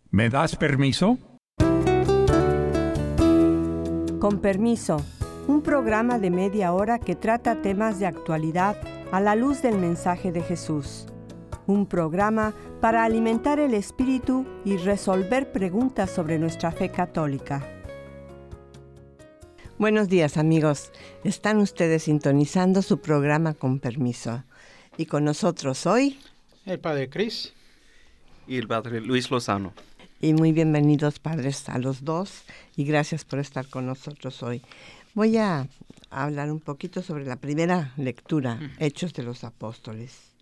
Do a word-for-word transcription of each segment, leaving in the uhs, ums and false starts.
¿Me das permiso? Con permiso, un programa de media hora que trata temas de actualidad a la luz del mensaje de Jesús. Un programa para alimentar el espíritu y resolver preguntas sobre nuestra fe católica. Buenos días, amigos. Están ustedes sintonizando su programa Con permiso. Y con nosotros hoy el Padre Cris y el Padre Luis Lozano. Y muy bienvenidos, padres, a los dos, y gracias por estar con nosotros hoy. Voy a hablar un poquito sobre la primera lectura, Hechos de los Apóstoles.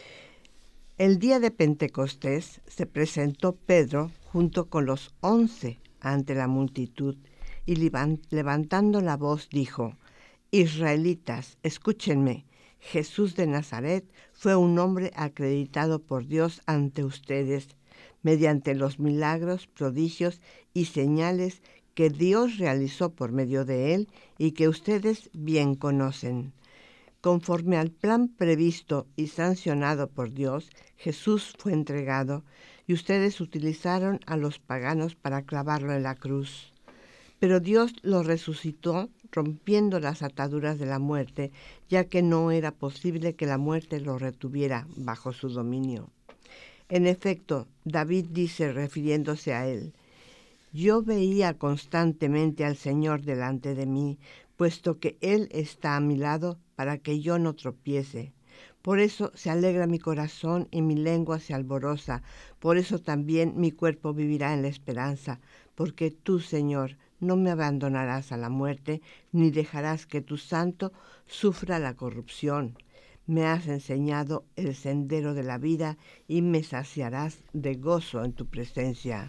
El día de Pentecostés se presentó Pedro junto con los once ante la multitud y levantando la voz dijo: Israelitas, escúchenme, Jesús de Nazaret fue un hombre acreditado por Dios ante ustedes, mediante los milagros, prodigios y señales que Dios realizó por medio de él y que ustedes bien conocen. Conforme al plan previsto y sancionado por Dios, Jesús fue entregado y ustedes utilizaron a los paganos para clavarlo en la cruz. Pero Dios lo resucitó rompiendo las ataduras de la muerte, ya que no era posible que la muerte lo retuviera bajo su dominio. En efecto, David dice, refiriéndose a él: Yo veía constantemente al Señor delante de mí, puesto que Él está a mi lado para que yo no tropiece. Por eso se alegra mi corazón y mi lengua se alboroza, por eso también mi cuerpo vivirá en la esperanza, porque tú, Señor, no me abandonarás a la muerte, ni dejarás que tu santo sufra la corrupción. Me has enseñado el sendero de la vida y me saciarás de gozo en tu presencia.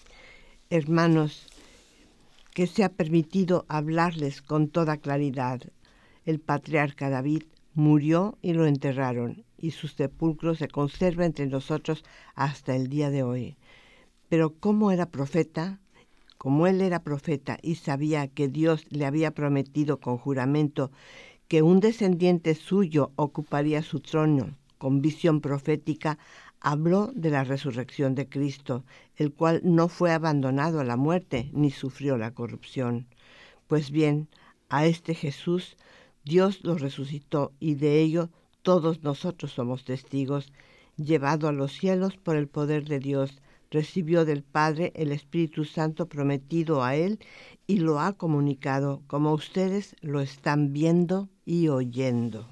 Hermanos, que sea permitido hablarles con toda claridad. El patriarca David murió y lo enterraron, y su sepulcro se conserva entre nosotros hasta el día de hoy. Pero como era profeta, como él era profeta y sabía que Dios le había prometido con juramento que un descendiente suyo ocuparía su trono, con visión profética, habló de la resurrección de Cristo, el cual no fue abandonado a la muerte ni sufrió la corrupción. Pues bien, a este Jesús Dios lo resucitó y de ello todos nosotros somos testigos. Llevado a los cielos por el poder de Dios, recibió del Padre el Espíritu Santo prometido a él y lo ha comunicado, como ustedes lo están viendo y oyendo.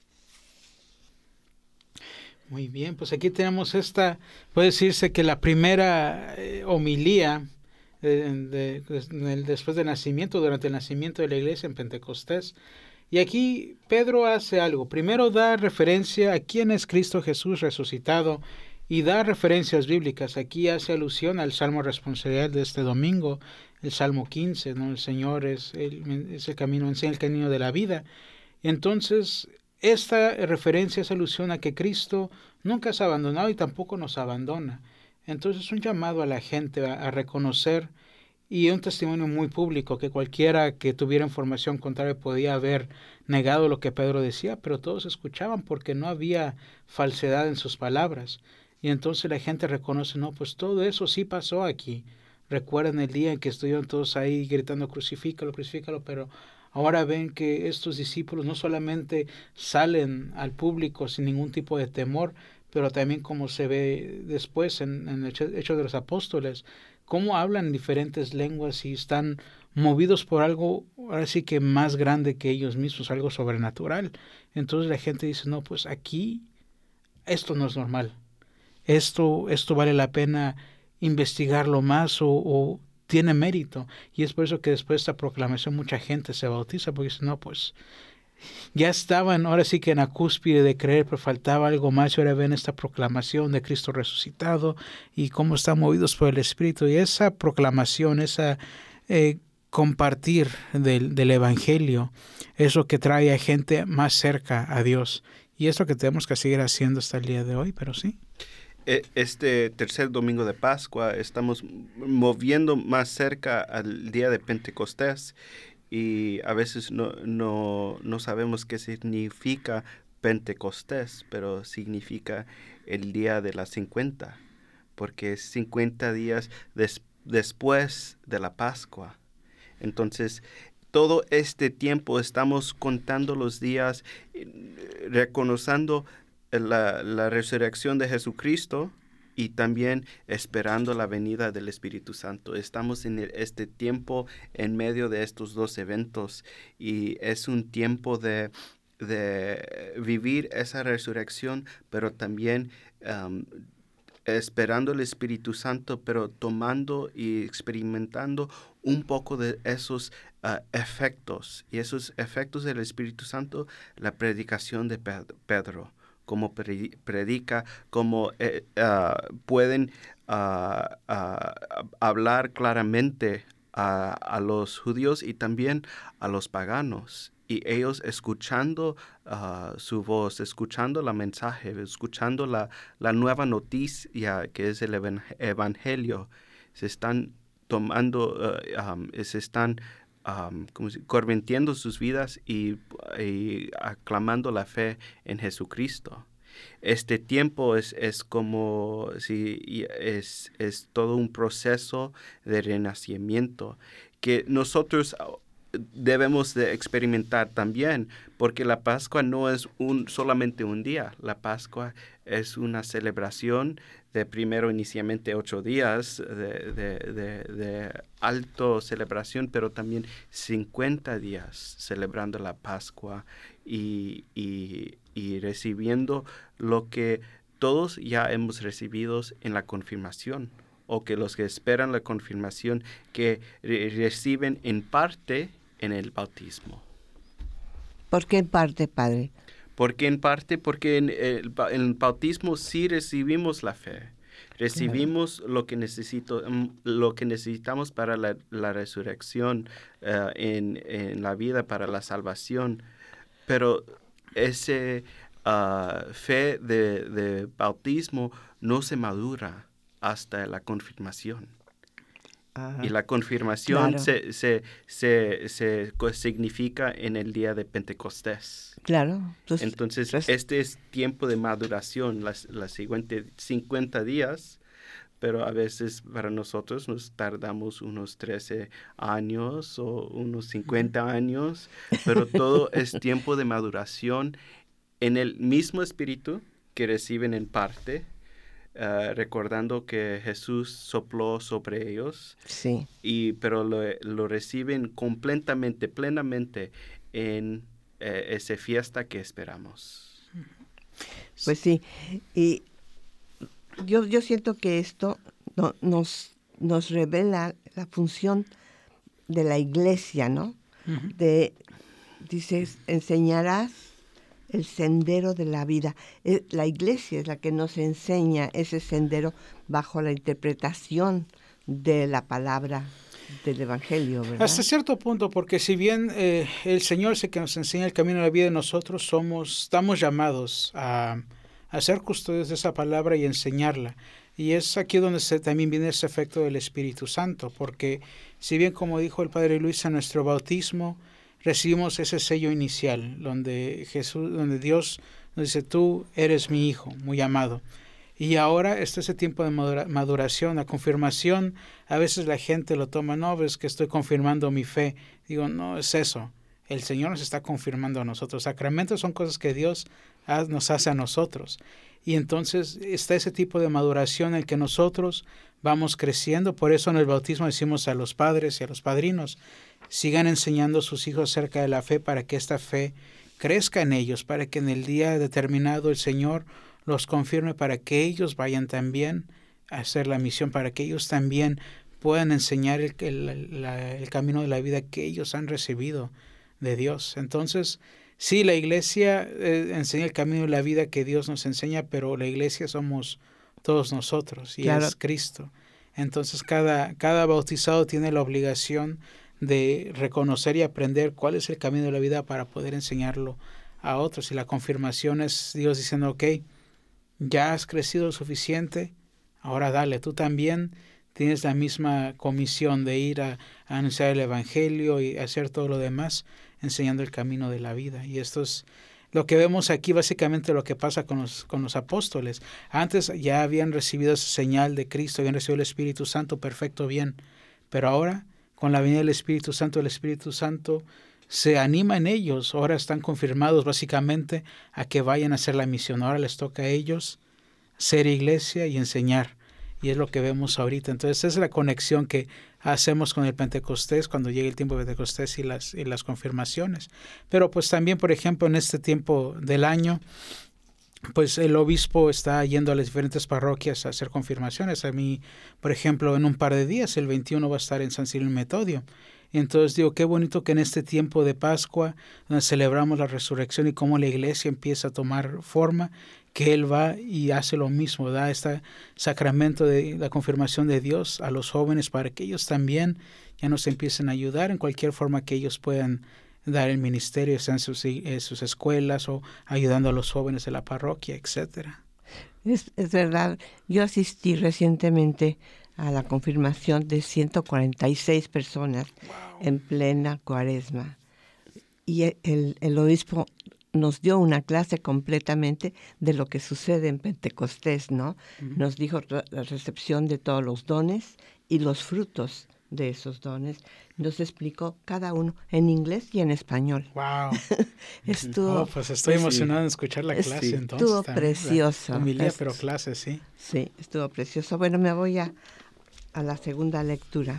Muy bien, pues aquí tenemos esta, puede decirse que la primera eh, homilía eh, de, de, después del nacimiento, durante el nacimiento de la iglesia en Pentecostés. Y aquí Pedro hace algo. Primero da referencia a quién es Cristo Jesús resucitado y da referencias bíblicas. Aquí hace alusión al Salmo responsorial de este domingo, el Salmo quince, ¿no? El Señor es el, es el camino, enseña el camino de la vida. Entonces, esta referencia es alusión a que Cristo nunca se ha abandonado y tampoco nos abandona. Entonces, es un llamado a la gente a, a reconocer, y un testimonio muy público, que cualquiera que tuviera información contraria podía haber negado lo que Pedro decía, pero todos escuchaban porque no había falsedad en sus palabras. Y entonces la gente reconoce, no, pues todo eso sí pasó aquí. Recuerdan el día en que estuvieron todos ahí gritando, crucifícalo, crucifícalo, pero ahora ven que estos discípulos no solamente salen al público sin ningún tipo de temor, pero también, como se ve después en, en el Hecho de los Apóstoles, cómo hablan diferentes lenguas y están movidos por algo, ahora sí que más grande que ellos mismos, algo sobrenatural. Entonces la gente dice, no, pues aquí esto no es normal. Esto, esto vale la pena investigarlo más o, o tiene mérito. Y es por eso que después de esta proclamación mucha gente se bautiza, porque dice, no, pues ya estaban ahora sí que en la cúspide de creer, pero faltaba algo más, y ahora ven esta proclamación de Cristo resucitado y cómo están movidos por el Espíritu. Y esa proclamación, esa eh, compartir del, del Evangelio, es lo que trae a gente más cerca a Dios. Y es lo que tenemos que seguir haciendo hasta el día de hoy, pero sí. Este tercer domingo de Pascua estamos moviendo más cerca al día de Pentecostés. Y a veces no, no, no sabemos qué significa Pentecostés, pero significa el día de las cincuenta. porque es cincuenta días des, después de la Pascua. Entonces, todo este tiempo estamos contando los días, reconociendo la, la resurrección de Jesucristo y también esperando la venida del Espíritu Santo. Estamos en el, este tiempo en medio de estos dos eventos y es un tiempo de, de vivir esa resurrección, pero también um, esperando el Espíritu Santo, pero tomando y experimentando un poco de esos uh, efectos. Y esos efectos del Espíritu Santo, la predicación de Pedro, como predica, como eh, uh, pueden uh, uh, hablar claramente a, a los judíos y también a los paganos. Y ellos escuchando uh, su voz, escuchando la mensaje, escuchando la, la nueva noticia que es el evangelio, se están tomando, uh, um, se están um, como si, convirtiendo sus vidas y, y aclamando la fe en Jesucristo. Este tiempo es, es como si es, es todo un proceso de renacimiento que nosotros debemos de experimentar también, porque la Pascua no es un, solamente un día. La Pascua es una celebración de primero inicialmente ocho días de, de, de, de alto celebración, pero también cincuenta días celebrando la Pascua y, y, y recibiendo lo que todos ya hemos recibido en la confirmación, o que los que esperan la confirmación que re- reciben en parte en el bautismo. ¿Por qué en parte, Padre? Porque en parte, porque en el, en el bautismo sí recibimos la fe, recibimos claro. lo que necesito, lo que necesitamos para la, la resurrección, uh, en, en la vida, para la salvación, pero ese uh, fe de, de bautismo no se madura hasta la confirmación. Ajá. Y la confirmación Claro. se, se, se, se significa en el día de Pentecostés. Claro. Pues, Entonces, pues, este es tiempo de maduración, las, las siguientes cincuenta días, pero a veces para nosotros nos tardamos unos trece años o unos cincuenta años, pero todo es tiempo de maduración en el mismo espíritu que reciben en parte, Uh, recordando que Jesús sopló sobre ellos, sí. y, pero lo, lo reciben completamente, plenamente en eh, esa fiesta que esperamos. Pues sí, y yo, yo siento que esto no, nos, nos revela la función de la iglesia, ¿no? Uh-huh. De, dices, enseñarás el sendero de la vida. La iglesia es la que nos enseña ese sendero bajo la interpretación de la palabra del Evangelio, ¿verdad? Hasta cierto punto, porque si bien eh, el Señor es el que nos enseña el camino de la vida, nosotros somos, estamos llamados a, a ser custodios de esa palabra y enseñarla. Y es aquí donde se, también viene ese efecto del Espíritu Santo, porque si bien, como dijo el Padre Luis, en nuestro bautismo recibimos ese sello inicial, donde Jesús, donde Dios nos dice, tú eres mi hijo, muy amado. Y ahora está ese tiempo de madura, maduración, la confirmación. A veces la gente lo toma, no, es que estoy confirmando mi fe. Digo, no es eso. El Señor nos está confirmando a nosotros. Sacramentos son cosas que Dios nos hace a nosotros. Y entonces está ese tipo de maduración en el que nosotros vamos creciendo. Por eso en el bautismo decimos a los padres y a los padrinos, sigan enseñando a sus hijos acerca de la fe para que esta fe crezca en ellos, para que en el día determinado el Señor los confirme, para que ellos vayan también a hacer la misión, para que ellos también puedan enseñar el, el, la, el camino de la vida que ellos han recibido de Dios. Entonces, sí, la iglesia eh, enseña el camino de la vida que Dios nos enseña, pero la iglesia somos todos nosotros y claro. Es Cristo. Entonces, cada, cada bautizado tiene la obligación de reconocer y aprender cuál es el camino de la vida para poder enseñarlo a otros. Y la confirmación es Dios diciendo, ok, ya has crecido lo suficiente, ahora dale, tú también tienes la misma comisión de ir a, a anunciar el Evangelio y hacer todo lo demás, enseñando el camino de la vida. Y esto es Lo que vemos aquí básicamente lo que pasa con los, con los apóstoles. Antes ya habían recibido esa señal de Cristo, habían recibido el Espíritu Santo perfecto, bien. Pero ahora, con la venida del Espíritu Santo, el Espíritu Santo se anima en ellos. Ahora están confirmados básicamente a que vayan a hacer la misión. Ahora les toca a ellos ser iglesia y enseñar. Y es lo que vemos ahorita. Entonces, esa es la conexión que hacemos con el Pentecostés cuando llegue el tiempo de Pentecostés y las, y las confirmaciones. Pero pues también, por ejemplo, en este tiempo del año, pues el obispo está yendo a las diferentes parroquias a hacer confirmaciones. A mí, por ejemplo, en un par de días, el veintiuno, va a estar en San Cirilo y Metodio. Entonces digo, qué bonito que en este tiempo de Pascua, donde celebramos la resurrección y cómo la iglesia empieza a tomar forma, que Él va y hace lo mismo, da este sacramento de la confirmación de Dios a los jóvenes para que ellos también ya nos empiecen a ayudar en cualquier forma que ellos puedan dar el ministerio, sean sus, eh, sus escuelas o ayudando a los jóvenes de la parroquia, etcétera. Es, es verdad, yo asistí recientemente a la confirmación de ciento cuarenta y seis personas. Wow. En plena Cuaresma. Y el, el, el obispo nos dio una clase completamente de lo que sucede en Pentecostés, ¿no? Uh-huh. Nos dijo la recepción de todos los dones y los frutos de esos dones. Nos explicó cada uno en inglés y en español. ¡Wow! Estuvo, oh, pues estoy emocionado sí. en escuchar la clase, sí. entonces. Estuvo también, precioso. Familia, pero clase, sí. Sí, estuvo precioso. Bueno, me voy a, a la segunda lectura.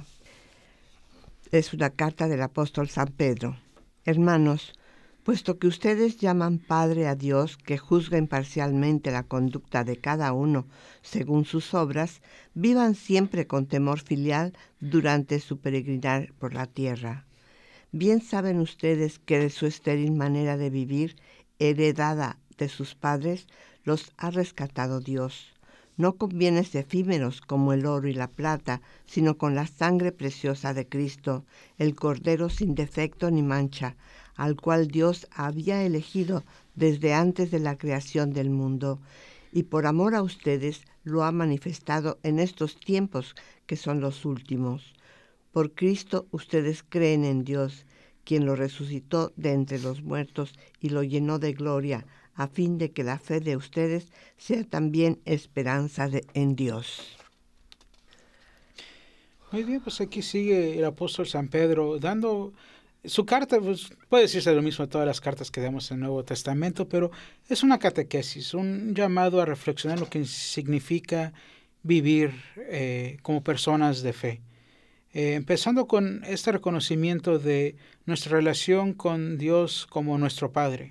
Es una carta del apóstol San Pedro. Hermanos, puesto que ustedes llaman Padre a Dios, que juzga imparcialmente la conducta de cada uno según sus obras, vivan siempre con temor filial durante su peregrinar por la tierra. Bien saben ustedes que de su estéril manera de vivir, heredada de sus padres, los ha rescatado Dios, no con bienes efímeros como el oro y la plata, sino con la sangre preciosa de Cristo, el Cordero sin defecto ni mancha, al cual Dios había elegido desde antes de la creación del mundo, y por amor a ustedes lo ha manifestado en estos tiempos que son los últimos. Por Cristo ustedes creen en Dios, quien lo resucitó de entre los muertos y lo llenó de gloria, a fin de que la fe de ustedes sea también esperanza de, en Dios. Muy bien, pues aquí sigue el apóstol San Pedro dando su carta. Pues puede decirse lo mismo a todas las cartas que damos en el Nuevo Testamento, pero es una catequesis, un llamado a reflexionar lo que significa vivir eh, como personas de fe. Eh, empezando con este reconocimiento de nuestra relación con Dios como nuestro Padre.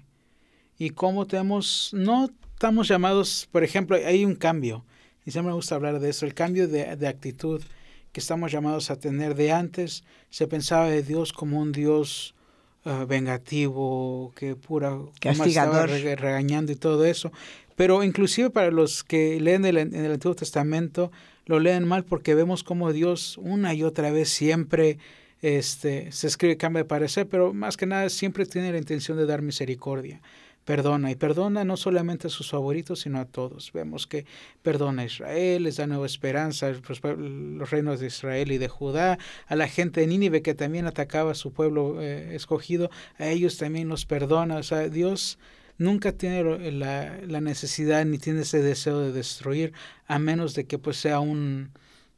Y cómo tenemos, no estamos llamados, por ejemplo, hay un cambio, y siempre me gusta hablar de eso, el cambio de, de actitud que estamos llamados a tener. De antes se pensaba de Dios como un Dios uh, vengativo, que pura castigador, estaba regañando y todo eso. Pero inclusive para los que leen el, en el Antiguo Testamento, lo leen mal porque vemos como Dios una y otra vez siempre este, se escribe cambio de parecer, pero más que nada siempre tiene la intención de dar misericordia. Perdona, y perdona no solamente a sus favoritos, sino a todos. Vemos que perdona a Israel, les da nueva esperanza, los reinos de Israel y de Judá, a la gente de Nínive que también atacaba a su pueblo eh, escogido, a ellos también los perdona. O sea, Dios nunca tiene la, la necesidad ni tiene ese deseo de destruir, a menos de que pues sea un,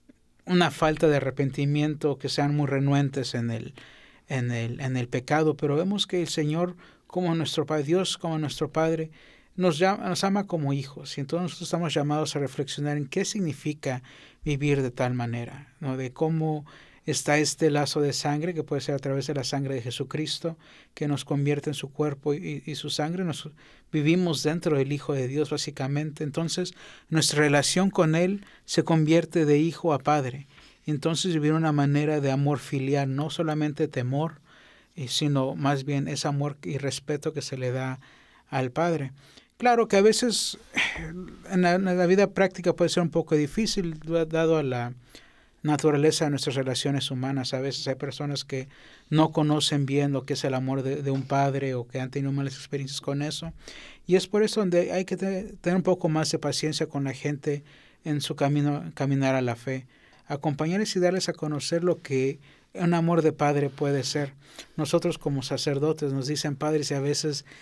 una falta de arrepentimiento, que sean muy renuentes en el, en el, en el pecado. Pero vemos que el Señor, como nuestro Padre, Dios como nuestro Padre, nos, llama, nos ama como hijos, y entonces nosotros estamos llamados a reflexionar en qué significa vivir de tal manera, ¿no? De cómo está este lazo de sangre, que puede ser a través de la sangre de Jesucristo, que nos convierte en su cuerpo y, y su sangre, nos vivimos dentro del Hijo de Dios básicamente. Entonces nuestra relación con Él se convierte de hijo a padre, entonces vivir una manera de amor filial, no solamente temor, sino más bien ese amor y respeto que se le da al Padre. Claro que a veces en la, en la vida práctica puede ser un poco difícil, dado a la naturaleza de nuestras relaciones humanas. A veces hay personas que no conocen bien lo que es el amor de, de un padre, o que han tenido malas experiencias con eso. Y es por eso donde hay que tener un poco más de paciencia con la gente en su camino, caminar a la fe. Acompañarles y darles a conocer lo que un amor de padre puede ser. Nosotros como sacerdotes nos dicen padres, y a veces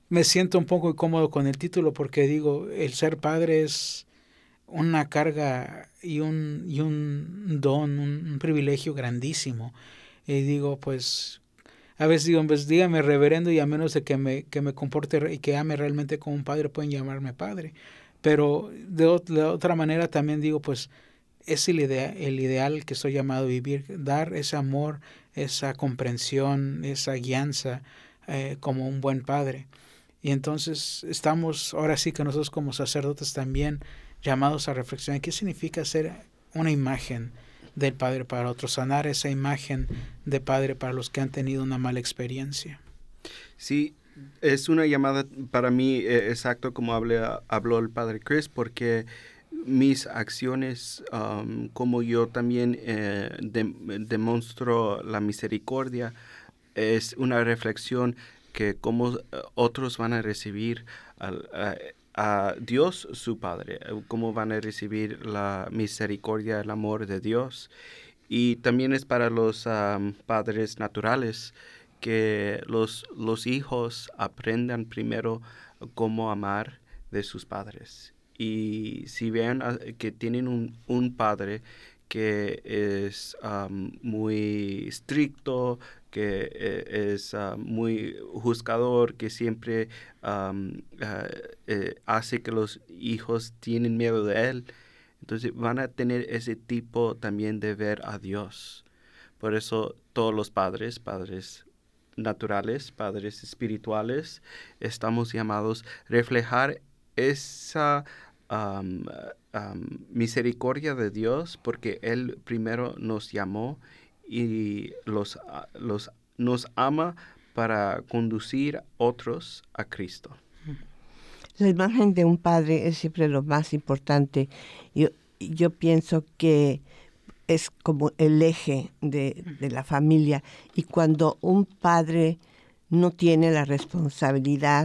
me siento un poco incómodo con el título porque digo, el ser padre es una carga y un, y un don, un, un privilegio grandísimo. Y digo, pues, a veces digo, pues dígame reverendo, y a menos de que me, que me comporte y que ame realmente como un padre, pueden llamarme padre. Pero de, de otra manera también digo, pues, es el, idea, el ideal que estoy llamado a vivir, dar ese amor, esa comprensión, esa guianza eh, como un buen padre. Y entonces estamos, ahora sí que nosotros como sacerdotes también llamados a reflexionar qué significa ser una imagen del Padre para otros, sanar esa imagen de Padre para los que han tenido una mala experiencia. Sí, es una llamada para mí, eh, exacto como hablé, habló el Padre Chris, porque mis acciones, um, como yo también eh, de, demuestro la misericordia, es una reflexión que cómo otros van a recibir al, a, a Dios su Padre, cómo van a recibir la misericordia, el amor de Dios. Y también es para los um, padres naturales, que los, los hijos aprendan primero cómo amar de sus padres. Y si ven que tienen un, un padre que es um, muy estricto, que eh, es uh, muy juzgador, que siempre um, uh, eh, hace que los hijos tienen miedo de él, entonces van a tener ese tipo también de ver a Dios. Por eso todos los padres, padres naturales, padres espirituales, estamos llamados a reflejar esa um, um, misericordia de Dios, porque Él primero nos llamó y los, los, nos ama para conducir otros a Cristo. La imagen de un padre es siempre lo más importante. Yo, yo pienso que es como el eje de, de la familia, y cuando un padre no tiene la responsabilidad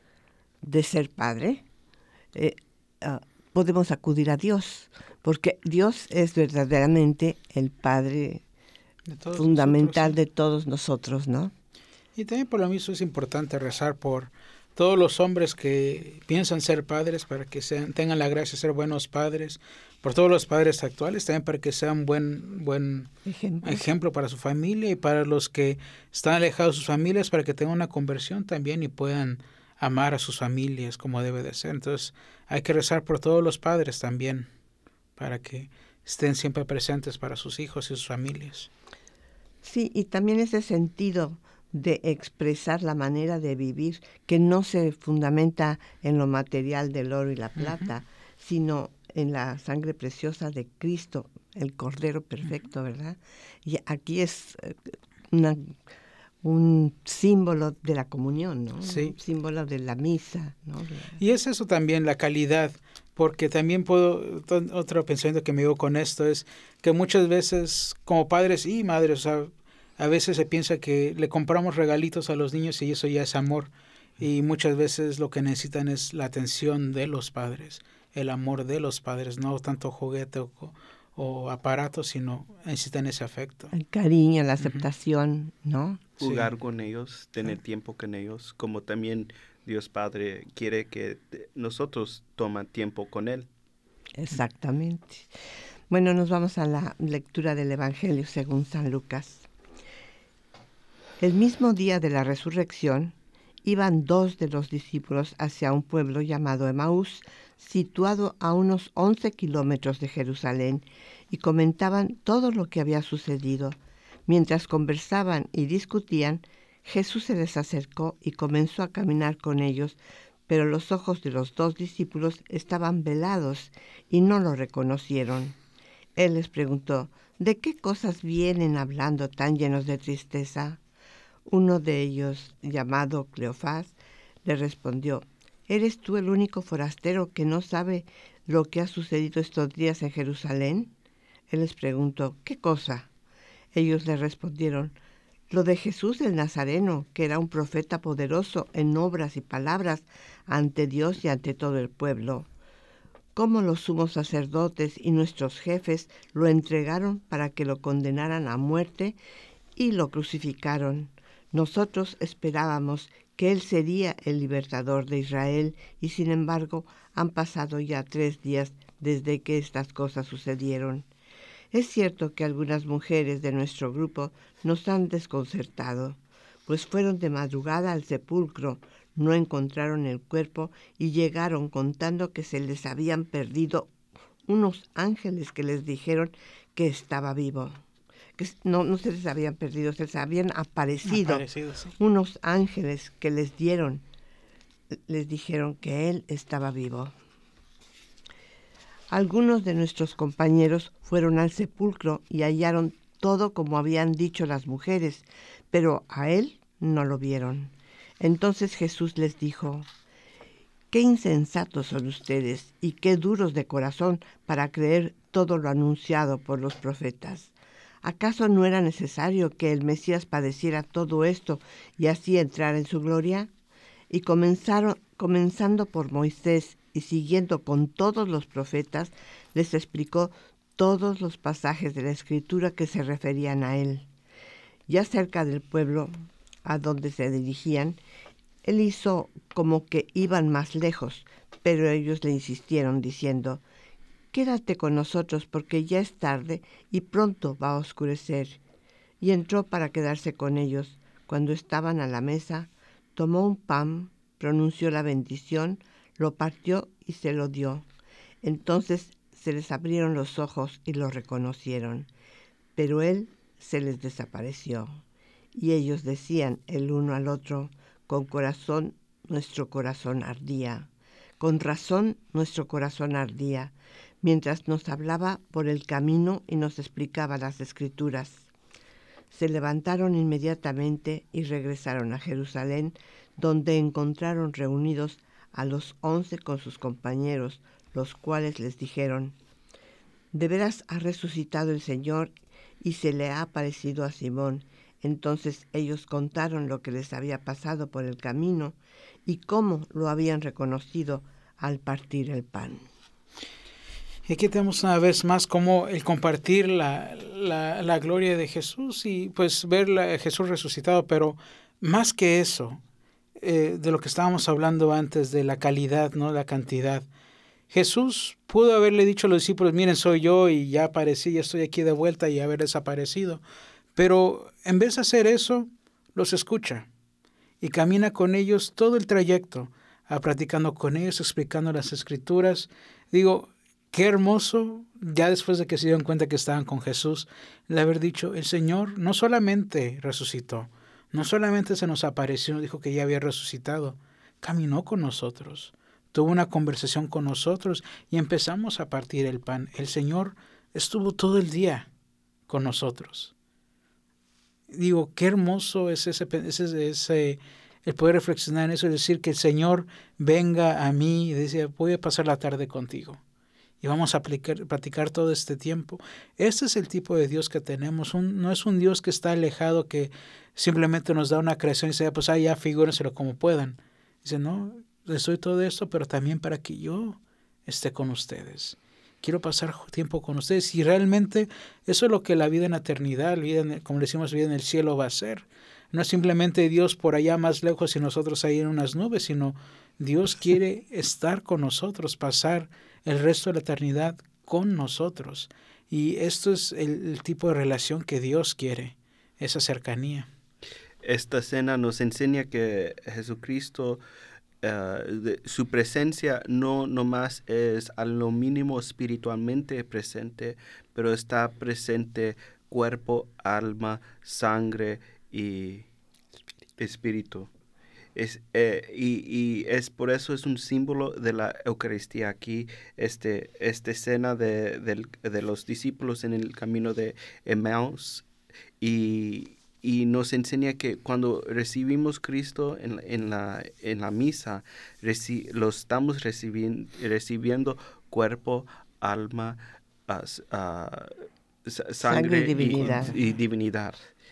de ser padre, eh, uh, podemos acudir a Dios, porque Dios es verdaderamente el Padre de todos fundamental nosotros, ¿sí? de todos nosotros, ¿no? Y también por lo mismo es importante rezar por todos los hombres que piensan ser padres, para que sean, tengan la gracia de ser buenos padres, por todos los padres actuales también, para que sean buen buen ejemplo. ejemplo para su familia, y para los que están alejados de sus familias, para que tengan una conversión también y puedan amar a sus familias como debe de ser. Entonces hay que rezar por todos los padres también, para que estén siempre presentes para sus hijos y sus familias. Sí, y también ese sentido de expresar la manera de vivir, que no se fundamenta en lo material del oro y la plata, uh-huh. sino en la sangre preciosa de Cristo, el Cordero perfecto, uh-huh. ¿verdad? Y aquí es una, un símbolo de la comunión, ¿no? Sí. Un símbolo de la misa, ¿no? Y es eso también, la calidad, porque también puedo, otro pensamiento que me digo con esto es que muchas veces como padres y madres, o sea, a veces se piensa que le compramos regalitos a los niños y eso ya es amor. Y muchas veces lo que necesitan es la atención de los padres, el amor de los padres, no tanto juguete o, o aparato, sino necesitan ese afecto. El cariño, la aceptación, uh-huh. ¿no? Jugar sí. con ellos, tener sí. tiempo con ellos, como también Dios Padre quiere que nosotros tomen tiempo con Él. Exactamente. Bueno, nos vamos a la lectura del Evangelio según San Lucas. El mismo día de la resurrección, iban dos de los discípulos hacia un pueblo llamado Emaús, situado a unos once kilómetros de Jerusalén, y comentaban todo lo que había sucedido. Mientras conversaban y discutían, Jesús se les acercó y comenzó a caminar con ellos, pero los ojos de los dos discípulos estaban velados y no lo reconocieron. Él les preguntó, ¿de qué cosas vienen hablando tan llenos de tristeza? Uno de ellos, llamado Cleofás, le respondió, ¿eres tú el único forastero que no sabe lo que ha sucedido estos días en Jerusalén? Él les preguntó, ¿qué cosa? Ellos le respondieron, lo de Jesús el Nazareno, que era un profeta poderoso en obras y palabras ante Dios y ante todo el pueblo. Cómo los sumos sacerdotes y nuestros jefes lo entregaron para que lo condenaran a muerte y lo crucificaron. Nosotros esperábamos que él sería el libertador de Israel, y sin embargo han pasado ya tres días desde que estas cosas sucedieron. Es cierto que algunas mujeres de nuestro grupo nos han desconcertado, pues fueron de madrugada al sepulcro, no encontraron el cuerpo y llegaron contando que se les habían perdido unos ángeles que les dijeron que estaba vivo. Que no, no se les habían perdido, se les habían aparecido, aparecido sí. Unos ángeles que les dieron, les dijeron que él estaba vivo. Algunos de nuestros compañeros fueron al sepulcro y hallaron todo como habían dicho las mujeres, pero a él no lo vieron. Entonces Jesús les dijo: «Qué insensatos son ustedes y qué duros de corazón para creer todo lo anunciado por los profetas. ¿Acaso no era necesario que el Mesías padeciera todo esto y así entrar en su gloria?» Y comenzaron, comenzando por Moisés y siguiendo con todos los profetas, les explicó todos los pasajes de la Escritura que se referían a él. Ya cerca del pueblo a donde se dirigían, él hizo como que iban más lejos, pero ellos le insistieron diciendo: «Quédate con nosotros porque ya es tarde y pronto va a oscurecer». Y entró para quedarse con ellos. Cuando estaban a la mesa, tomó un pan, pronunció la bendición, lo partió y se lo dio. Entonces se les abrieron los ojos y lo reconocieron, pero él se les desapareció. Y ellos decían el uno al otro: «Con corazón nuestro corazón ardía, con razón nuestro corazón ardía», mientras nos hablaba por el camino y nos explicaba las Escrituras. Se levantaron inmediatamente y regresaron a Jerusalén, donde encontraron reunidos a los once con sus compañeros, los cuales les dijeron: «De veras ha resucitado el Señor y se le ha aparecido a Simón». Entonces ellos contaron lo que les había pasado por el camino y cómo lo habían reconocido al partir el pan. Y aquí tenemos una vez más cómo el compartir la, la, la gloria de Jesús y pues ver a Jesús resucitado, pero más que eso, eh, de lo que estábamos hablando antes, de la calidad, no la cantidad. Jesús pudo haberle dicho a los discípulos: «Miren, soy yo y ya aparecí, ya estoy aquí de vuelta», y haber desaparecido. Pero en vez de hacer eso, los escucha y camina con ellos todo el trayecto, a platicando con ellos, explicando las Escrituras. Digo, qué hermoso, ya después de que se dieron cuenta que estaban con Jesús, de haber dicho: el Señor no solamente resucitó, no solamente se nos apareció, dijo que ya había resucitado, caminó con nosotros, tuvo una conversación con nosotros y empezamos a partir el pan. El Señor estuvo todo el día con nosotros. Digo, qué hermoso es ese, ese, ese el poder reflexionar en eso, es decir, que el Señor venga a mí y dice: voy a pasar la tarde contigo y vamos a aplicar, platicar todo este tiempo. Este es el tipo de Dios que tenemos. Un, no es un Dios que está alejado, que simplemente nos da una creación y dice: pues ah, ya figúrenselo como puedan. Dice: no, les doy todo esto, pero también para que yo esté con ustedes. Quiero pasar tiempo con ustedes. Y realmente eso es lo que la vida en la eternidad, vida en el, como decimos, vida en el cielo va a ser. No es simplemente Dios por allá más lejos y nosotros ahí en unas nubes, sino Dios quiere estar con nosotros, pasar el resto de la eternidad con nosotros. Y esto es el, el tipo de relación que Dios quiere, esa cercanía. Esta cena nos enseña que Jesucristo, Uh, de, su presencia no nomás es a lo mínimo espiritualmente presente, pero está presente cuerpo, alma, sangre y espíritu. Es, eh, y, y es por eso es un símbolo de la Eucaristía aquí, este, esta escena de, de, de los discípulos en el camino de Emmaus, y Y nos enseña que cuando recibimos Cristo en, en, la, en la misa, reci, lo estamos recibiendo, recibiendo cuerpo, alma, uh, uh, sangre, sangre y divinidad. Y, y divinidad.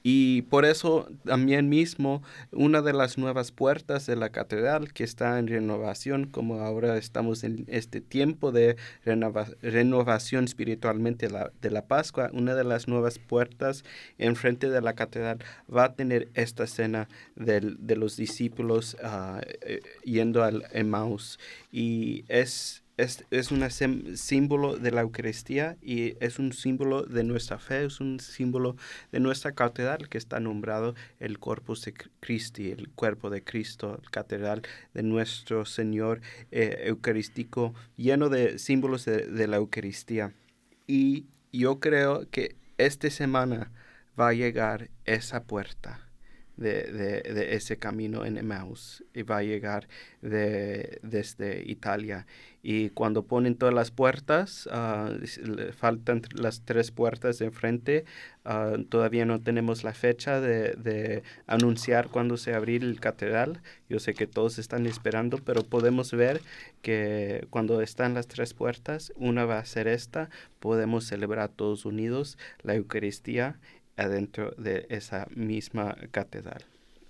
Y por eso también mismo una de las nuevas puertas de la catedral que está en renovación, como ahora estamos en este tiempo de renova, renovación espiritualmente la, de la Pascua, una de las nuevas puertas enfrente de la catedral va a tener esta escena del, de los discípulos uh, eh, yendo al Emmaus. Y es... Es, es un símbolo de la Eucaristía y es un símbolo de nuestra fe, es un símbolo de nuestra catedral que está nombrado el Corpus de Christi, el cuerpo de Cristo, la catedral de nuestro Señor eh, Eucarístico, lleno de símbolos de, de la Eucaristía. Y yo creo que esta semana va a llegar esa puerta. De, de, de ese camino en Emmaus y va a llegar de, desde Italia. Y cuando ponen todas las puertas, uh, faltan las tres puertas de enfrente, uh, todavía no tenemos la fecha de, de anunciar cuándo se abrir el catedral. Yo sé que todos están esperando, pero podemos ver que cuando están las tres puertas, una va a ser esta, podemos celebrar todos unidos la Eucaristía adentro de esa misma catedral.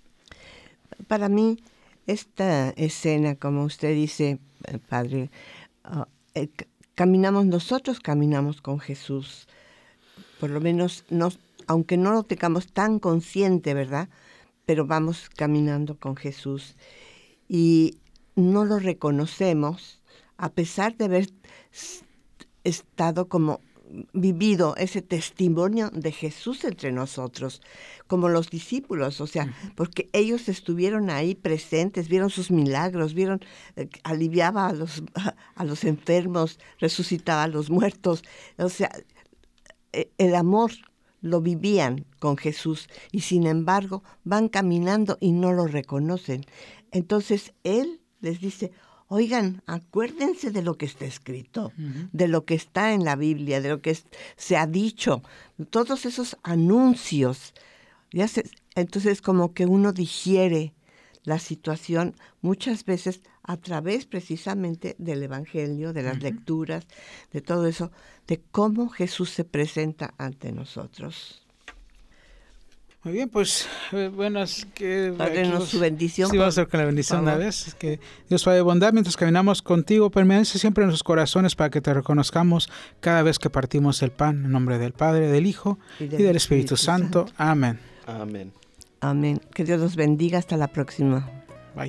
Para mí, esta escena, como usted dice, Padre, uh, eh, caminamos, nosotros caminamos con Jesús, por lo menos, nos, aunque no lo tengamos tan consciente, ¿verdad? Pero vamos caminando con Jesús y no lo reconocemos, a pesar de haber estado como vivido ese testimonio de Jesús entre nosotros, como los discípulos, o sea, porque ellos estuvieron ahí presentes, vieron sus milagros, vieron, eh, aliviaba a los, a los enfermos, resucitaba a los muertos, o sea, eh, el amor lo vivían con Jesús y sin embargo van caminando y no lo reconocen. Entonces Él les dice, oigan, acuérdense de lo que está escrito, uh-huh. de lo que está en la Biblia, de lo que es, se ha dicho, todos esos anuncios. Ya se, entonces como que uno digiere la situación muchas veces a través precisamente del Evangelio, de las uh-huh. lecturas, de todo eso, de cómo Jesús se presenta ante nosotros. Muy bien, pues, eh, bueno, es que... Padrenos su bendición. Sí, vamos a hacer con la bendición una vez. Es que Dios Padre de bondad, mientras caminamos contigo, permanece siempre en nuestros corazones para que te reconozcamos cada vez que partimos el pan, en nombre del Padre, del Hijo y del, y del Espíritu, Espíritu Santo. Santo. Amén. Amén. Amén. Que Dios los bendiga. Hasta la próxima. Bye.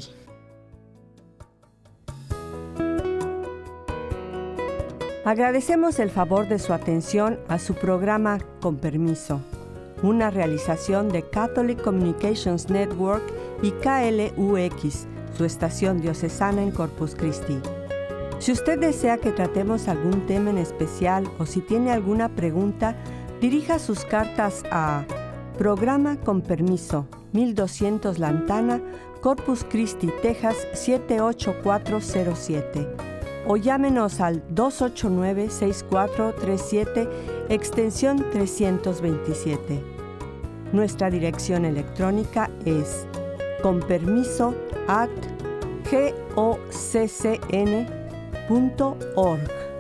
Agradecemos el favor de su atención a su programa Con Permiso, una realización de Catholic Communications Network y K L U X, su estación diocesana en Corpus Christi. Si usted desea que tratemos algún tema en especial o si tiene alguna pregunta, dirija sus cartas a Programa Con Permiso, mil doscientos Lantana, Corpus Christi, Texas siete ocho cuatro cero siete. O llámenos al dos ocho nueve, seis cuatro tres siete, extensión trescientos veintisiete. Nuestra dirección electrónica es conpermiso at goccn punto org.